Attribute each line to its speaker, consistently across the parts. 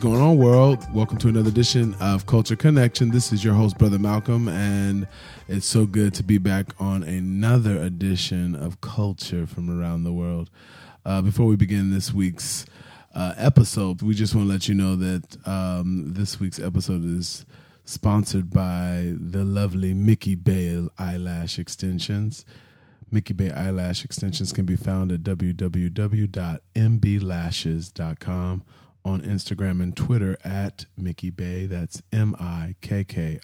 Speaker 1: going on, world? Welcome to another edition of Culture Connection. This is your host, Brother Malcolm, and it's so good to be back on another edition of Culture from around the world. Before we begin this week's episode, we just want to let you know that this week's episode is sponsored by the lovely Mickey Bay Eyelash Extensions. Mickey Bay Eyelash Extensions can be found at www.mblashes.com, on Instagram and Twitter at Mickey Bay, that's MIKKIBEY,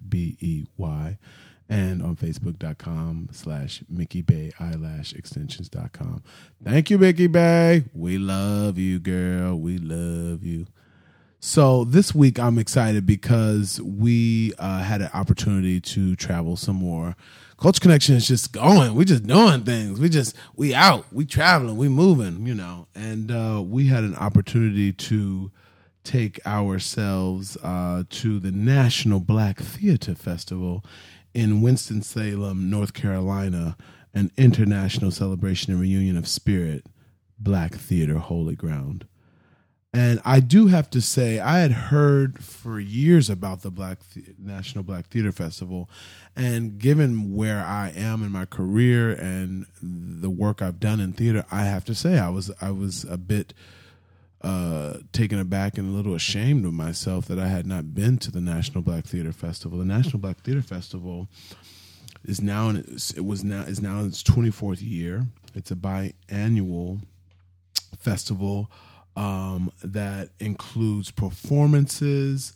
Speaker 1: and on Facebook.com/Mickey Bay Eyelash Extensions.com. Thank you, Mickey Bay. We love you, girl. We love you. So this week I'm excited because we had an opportunity to travel some more. Culture Connection is just going. We just doing things. We out. We traveling. We moving, you know. And we had an opportunity to take ourselves to the National Black Theater Festival in Winston-Salem, North Carolina, an international celebration and reunion of spirit, Black Theater Holy Ground. And I do have to say, I had heard for years about the National Black Theater Festival, and given where I am in my career and the work I've done in theater, I have to say I was a bit taken aback and a little ashamed of myself that I had not been to the National Black Theater Festival. The National Black Theater Festival is now in its 24th year. It's a biannual festival that includes performances,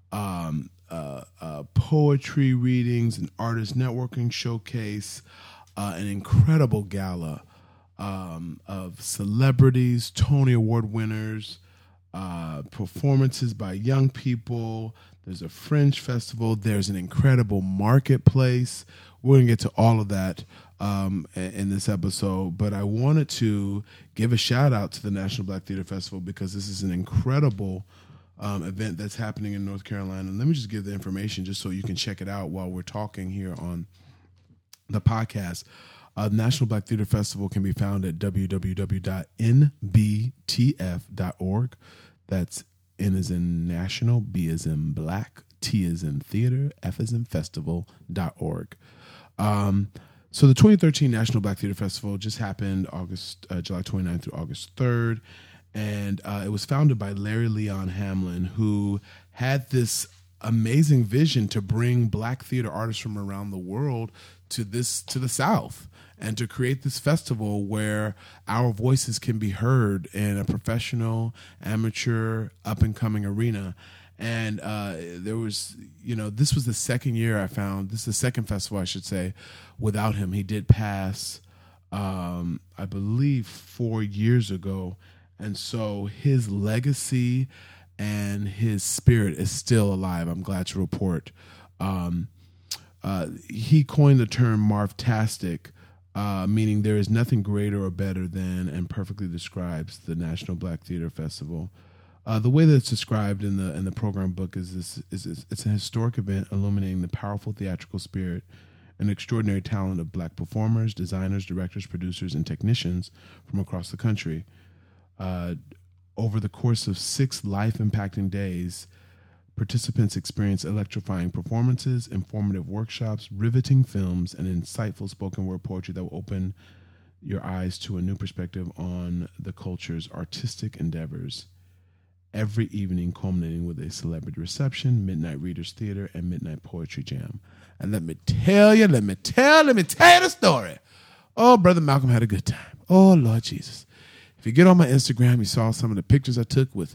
Speaker 1: poetry readings, an artist networking showcase, an incredible gala of celebrities, Tony Award winners, performances by young people. There's a Fringe festival. There's an incredible marketplace. We're going to get to all of that in this episode, but I wanted to give a shout out to the National Black Theater Festival because this is an incredible event that's happening in North Carolina. And let me just give the information just so you can check it out while we're talking here on the podcast. National Black Theater Festival can be found at www.nbtf.org. That's N as in national, B as in black, T as in theater, F as in festival.org. So the 2013 National Black Theater Festival just happened July 29th through August 3rd. And it was founded by Larry Leon Hamlin, who had this amazing vision to bring Black theater artists from around the world to the South and to create this festival where our voices can be heard in a professional, amateur, up-and-coming arena. And there was, this was the second year this is the second festival, I should say, without him. He did pass, I believe, 4 years ago. And so his legacy and his spirit is still alive, I'm glad to report. He coined the term Marvtastic, meaning there is nothing greater or better than, and perfectly describes the National Black Theater Festival. The way that it's described in the program book is it's an historic event illuminating the powerful theatrical spirit and extraordinary talent of Black performers, designers, directors, producers, and technicians from across the country. Over the course of 6 life-impacting days, participants experience electrifying performances, informative workshops, riveting films, and insightful spoken word poetry that will open your eyes to a new perspective on the culture's artistic endeavors. Every evening culminating with a celebrity reception, midnight readers theater, and midnight poetry jam. And let me tell you the story. Oh, Brother Malcolm had a good time. Oh, Lord Jesus. If you get on my Instagram, you saw some of the pictures I took with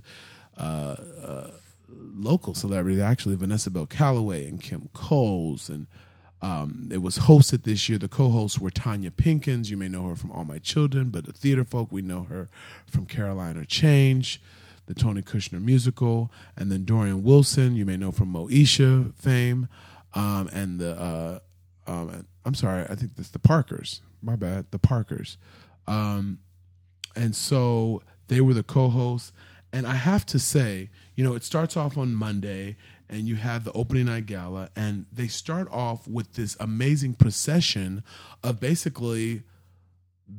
Speaker 1: local celebrities, actually Vanessa Bell Calloway and Kim Coles. And it was hosted this year. The co-hosts were Tanya Pinkins. You may know her from All My Children, but the theater folk, we know her from Caroline or Change, the Tony Kushner musical, and then Dorian Wilson, you may know from Moesha fame, and the I'm sorry, I think that's the Parkers. My bad, the Parkers. And so they were the co-hosts, and I have to say, it starts off on Monday, and you have the opening night gala, and they start off with this amazing procession of basically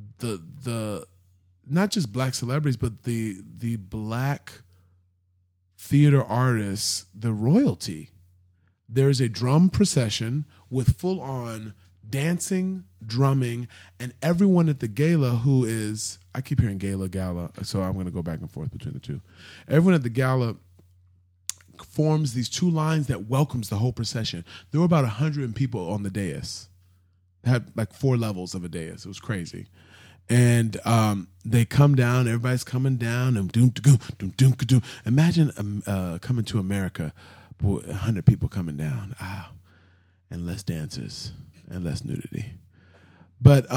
Speaker 1: the not just Black celebrities, but the Black theater artists the royalty. There's a drum procession with full-on dancing, drumming, and everyone at the gala who is, I keep hearing gala, so I'm going to go back and forth between the two. Everyone at the gala forms these two lines that welcomes the whole procession. There were about 100 people on the dais. It had like 4 levels of a dais. It was crazy. And they come down, everybody's coming down, and doom. Imagine coming to America, 100 people coming down, and less dancers and less nudity. But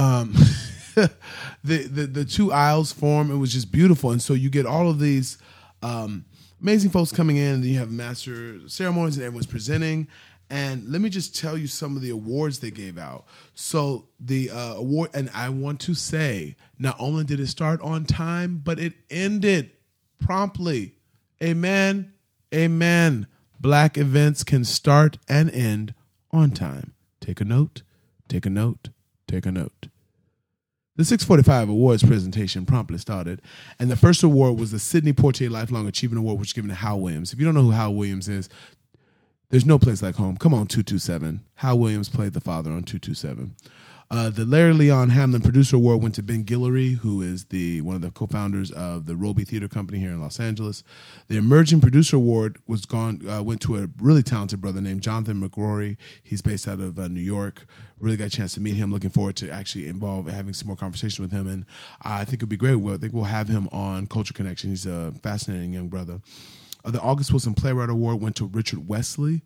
Speaker 1: the two aisles form. It was just beautiful, and so you get all of these amazing folks coming in, and then you have master ceremonies, and everyone's presenting. And let me just tell you some of the awards they gave out. So the award, and I want to say, not only did it start on time, but it ended promptly. Amen. Amen. Black events can start and end on time. Take a note. Take a note. Take a note. The 645 Awards presentation promptly started, and the first award was the Sidney Poitier Lifelong Achievement Award, which was given to Hal Williams. If you don't know who Hal Williams is, there's no place like home. Come on, 227. Hal Williams played the father on 227. The Larry Leon Hamlin Producer Award went to Ben Guillory, who is one of the co-founders of the Roby Theater Company here in Los Angeles. The Emerging Producer Award went to a really talented brother named Jonathan McRory. He's based out of New York. Really got a chance to meet him. Looking forward to actually having some more conversation with him. And I think it'll be great. I think we'll have him on Culture Connection. He's a fascinating young brother. The August Wilson Playwright Award went to Richard Wesley,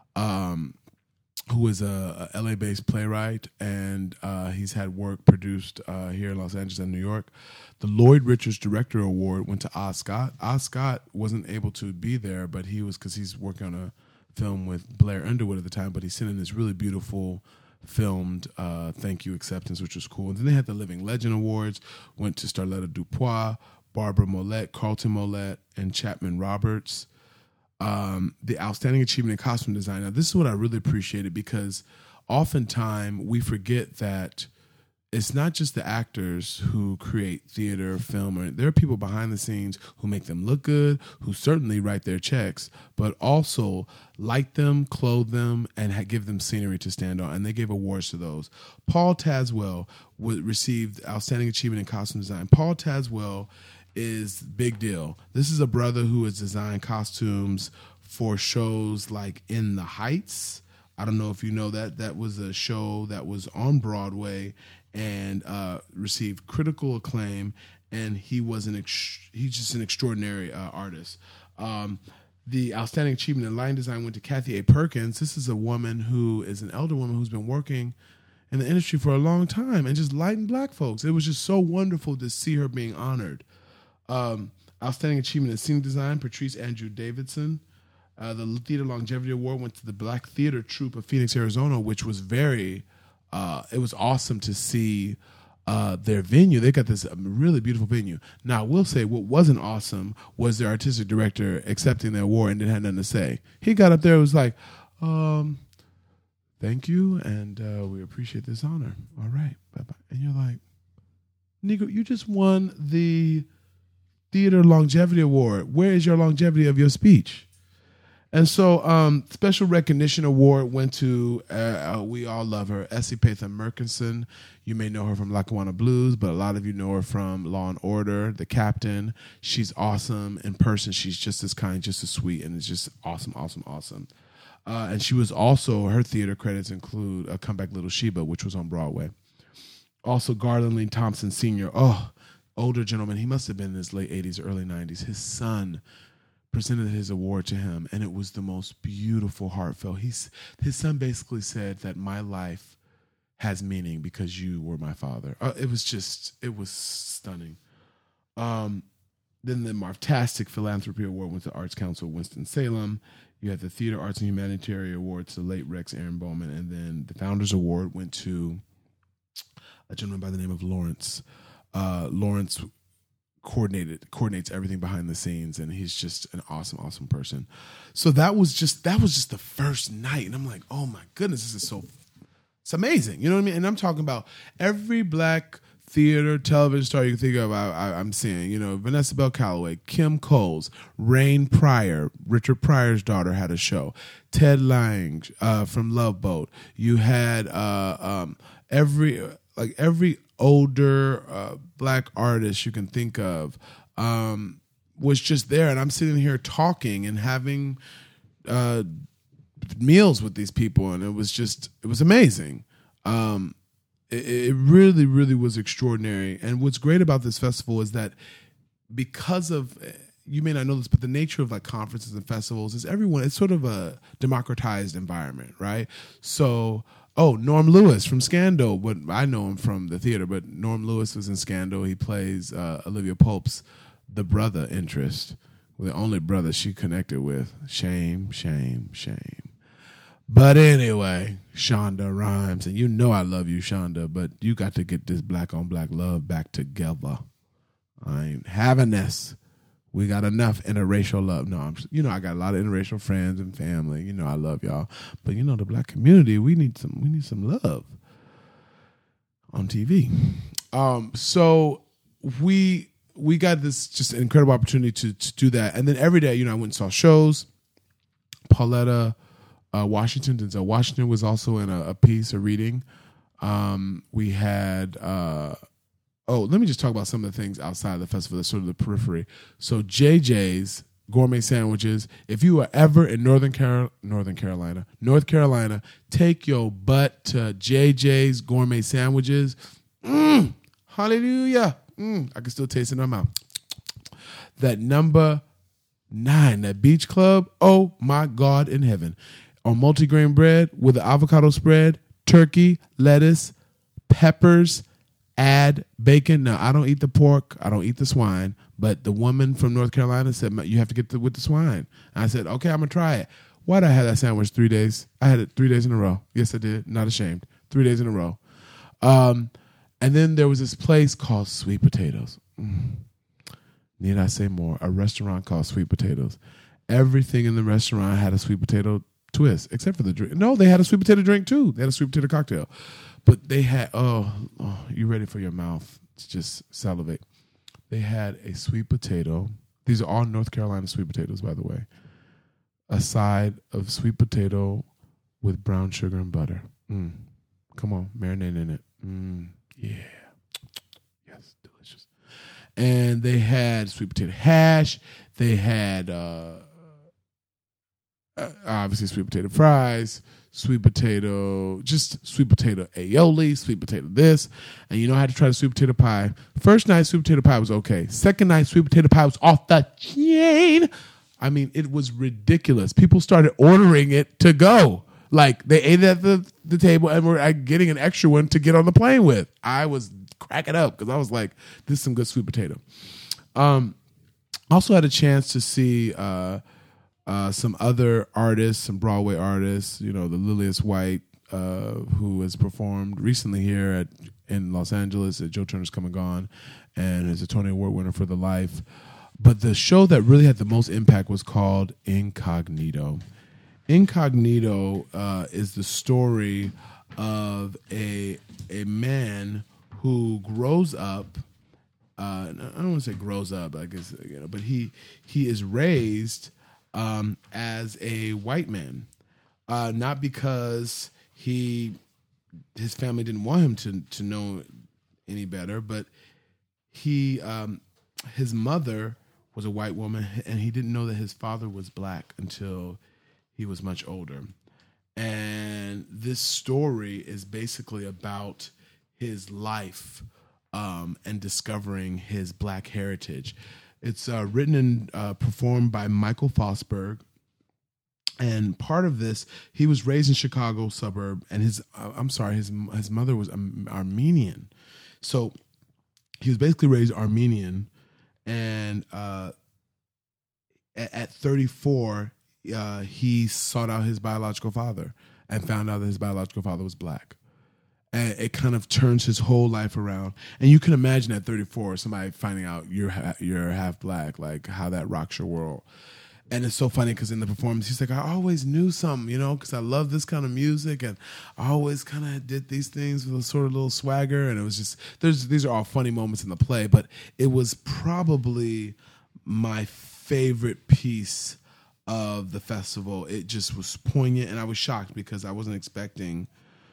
Speaker 1: who is a LA-based playwright, and he's had work produced here in Los Angeles and New York. The Lloyd Richards Director Award went to Oz Scott. Oz Scott wasn't able to be there, but because he's working on a film with Blair Underwood at the time, but he sent in this really beautiful filmed thank you acceptance, which was cool. And then they had the Living Legend Awards, went to Starletta Dupois, Barbara Mollett, Carlton Mollett, and Chapman Roberts. The Outstanding Achievement in Costume Design. Now, this is what I really appreciated, because oftentimes we forget that it's not just the actors who create theater, film, or there are people behind the scenes who make them look good, who certainly write their checks, but also light them, clothe them, and give them scenery to stand on. And they gave awards to those. Paul Tazwell received Outstanding Achievement in Costume Design. Paul Tazwell is big deal. This is a brother who has designed costumes for shows like In the Heights. I don't know if you know that. That was a show that was on Broadway and received critical acclaim. And he was he's just an extraordinary artist. The Outstanding Achievement in Line Design went to Kathy A. Perkins. This is a woman who is an elder woman who's been working in the industry for a long time and just lighting Black folks. It was just so wonderful to see her being honored. Outstanding Achievement in Scenic Design, Patrice Andrew Davidson. The Theater Longevity Award went to the Black Theater Troupe of Phoenix, Arizona, which was it was awesome to see their venue. They got this really beautiful venue. Now, I will say what wasn't awesome was their artistic director accepting the award and didn't have nothing to say. He got up there and was like, thank you, and we appreciate this honor. All right, bye-bye. And you're like, Negro, you just won the Theater Longevity Award. Where is your longevity of your speech? And so Special Recognition Award went to, we all love her, Essie Pathan Murkison. You may know her from Lackawanna Blues, but a lot of you know her from Law and Order, The Captain. She's awesome in person. She's just as kind, just as sweet, and it's just awesome, awesome, awesome. And she was also, her theater credits include Come Back Little Sheba, which was on Broadway. Also Garland Lee Thompson Sr., older gentleman. He must have been in his late 80s, early 90s. His son presented his award to him, and it was the most beautiful, heartfelt. His son basically said that my life has meaning because you were my father. It was stunning. Then the Marftastic Philanthropy Award went to Arts Council Winston-Salem. You had the Theater Arts and Humanitarian Award to the late Rex Aaron Bowman, and then the Founders Award went to a gentleman by the name of Lawrence. Lawrence coordinates everything behind the scenes, and he's just an awesome, awesome person. So that was just the first night, and I'm like, oh my goodness, it's amazing. You know what I mean? And I'm talking about every Black theater, television star you can think of, I'm seeing, Vanessa Bell Calloway, Kim Coles, Rain Pryor, Richard Pryor's daughter had a show, Ted Lang from Love Boat. You had every older black artist you can think of was just there, and I'm sitting here talking and having meals with these people, and it was amazing. It really, really was extraordinary. And what's great about this festival is that because of, you may not know this, but the nature of like conferences and festivals is it's sort of a democratized environment, right? So, Norm Lewis from Scandal, but I know him from the theater, but Norm Lewis was in Scandal. He plays Olivia Pope's the brother interest, the only brother she connected with. Shame, shame, shame. But anyway, Shonda Rhimes, and I love you, Shonda, but you got to get this black on black love back together. I ain't having this. We got enough interracial love. No, I got a lot of interracial friends and family. I love y'all, but the black community, we need some love on TV. So we got this just incredible opportunity to do that, and then every day, I went and saw shows. Pauletta Washington. Denzel Washington was also in a piece, a reading. We had, let me just talk about some of the things outside of the festival that's sort of the periphery. So JJ's Gourmet Sandwiches. If you are ever in North Carolina, take your butt to JJ's Gourmet Sandwiches. Hallelujah. I can still taste it in my mouth. That number 9, that Beach Club. Oh my God in heaven. On multigrain bread with an avocado spread, turkey, lettuce, peppers, add bacon. Now, I don't eat the pork. I don't eat the swine. But the woman from North Carolina said, you have to get with the swine. And I said, okay, I'm going to try it. Why did I have that sandwich 3 days? I had it 3 days in a row. Yes, I did. Not ashamed. 3 days in a row. And then there was this place called Sweet Potatoes. Need I say more? A restaurant called Sweet Potatoes. Everything in the restaurant had a sweet potato twist, except for the drink. No, they had a sweet potato drink too. They had a sweet potato cocktail. But they had, you ready for your mouth to just salivate. They had a sweet potato. These are all North Carolina sweet potatoes, by the way. A side of sweet potato with brown sugar and butter. Come on, marinate in it. Yeah. Yes, delicious. And they had sweet potato hash. They had obviously sweet potato fries, sweet potato aioli, sweet potato this. And I had to try the sweet potato pie. First night, sweet potato pie was okay. Second night, sweet potato pie was off the chain. I mean, it was ridiculous. People started ordering it to go. Like, they ate it at the table and were getting an extra one to get on the plane with. I was cracking up because I was like, this is some good sweet potato. Also had a chance to see some other artists, some Broadway artists, the Lillias White, who has performed recently here in Los Angeles at Joe Turner's Come and Gone, and is a Tony Award winner for The Life. But the show that really had the most impact was called Incognito. Incognito is the story of a man who grows up. I don't want to say grows up, I guess, but he is raised as a white man, not because his family didn't want him to know any better, but his mother was a white woman, and he didn't know that his father was black until he was much older. And this story is basically about his life and discovering his black heritage. It's written and performed by Michael Fosberg. And part of this, he was raised in Chicago suburb, and his mother was Armenian. So he was basically raised Armenian, and at 34, he sought out his biological father and found out that his biological father was black. And it kind of turns his whole life around. And you can imagine at 34, somebody finding out you're half black, like how that rocks your world. And it's so funny because in the performance, he's like, I always knew something, because I love this kind of music. And I always kind of did these things with a sort of little swagger. And it was just, these are all funny moments in the play. But it was probably my favorite piece of the festival. It just was poignant. And I was shocked because I wasn't expecting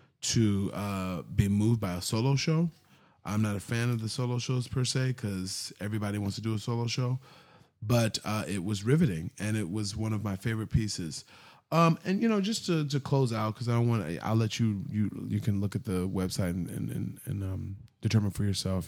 Speaker 1: to be moved by a solo show. I'm not a fan of the solo shows per se because everybody wants to do a solo show. But it was riveting, and it was one of my favorite pieces. And just to close out, because I don't want to, I'll let you can look at the website and determine for yourself,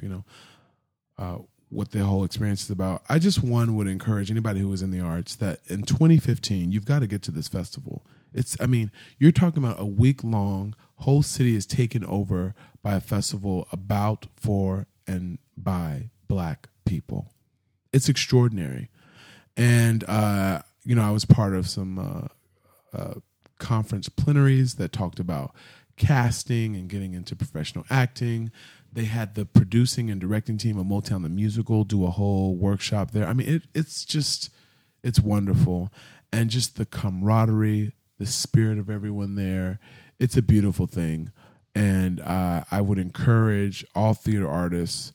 Speaker 1: what the whole experience is about. I just would encourage anybody who is in the arts that in 2015 you've got to get to this festival. You're talking about a week-long, whole city is taken over by a festival about, for, and by Black people. It's extraordinary. And, I was part of some conference plenaries that talked about casting and getting into professional acting. They had the producing and directing team of Motown the Musical do a whole workshop there. It's wonderful. And just the camaraderie, the spirit of everyone there, it's a beautiful thing. And I would encourage all theater artists,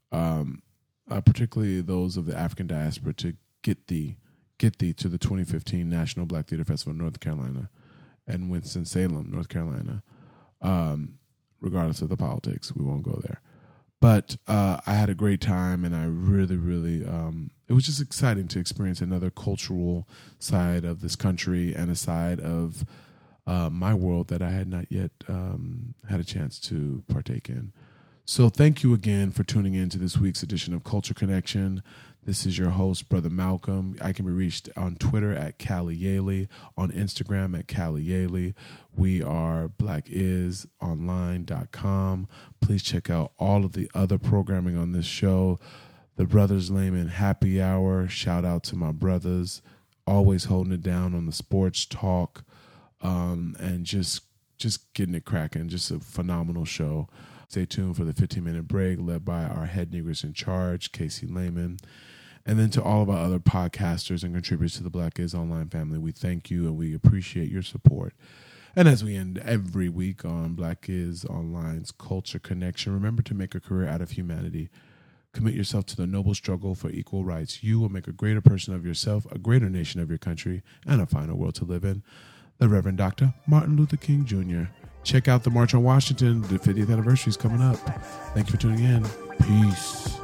Speaker 1: particularly those of the African diaspora, to get thee to the 2015 National Black Theater Festival in North Carolina and Winston-Salem, North Carolina. Regardless of the politics, we won't go there. But I had a great time, and I really, really, it was just exciting to experience another cultural side of this country and a side of my world that I had not yet had a chance to partake in. So thank you again for tuning in to this week's edition of Culture Connection. This is your host, Brother Malcolm. I can be reached on Twitter at Callie Yaley, on Instagram at Callie Yaley. We are blackisonline.com. Please check out all of the other programming on this show. The Brothers Lehman Happy Hour. Shout out to my brothers. Always holding it down on the sports talk and just getting it cracking. Just a phenomenal show. Stay tuned for the 15-minute break led by our head Negress in charge, Casey Lehman. And then to all of our other podcasters and contributors to the Black Is Online family, we thank you and we appreciate your support. And as we end every week on Black Is Online's Culture Connection, remember to make a career out of humanity. Commit yourself to the noble struggle for equal rights. You will make a greater person of yourself, a greater nation of your country, and a finer world to live in. The Reverend Dr. Martin Luther King Jr. Check out the March on Washington. The 50th anniversary is coming up. Thank you for tuning in. Peace.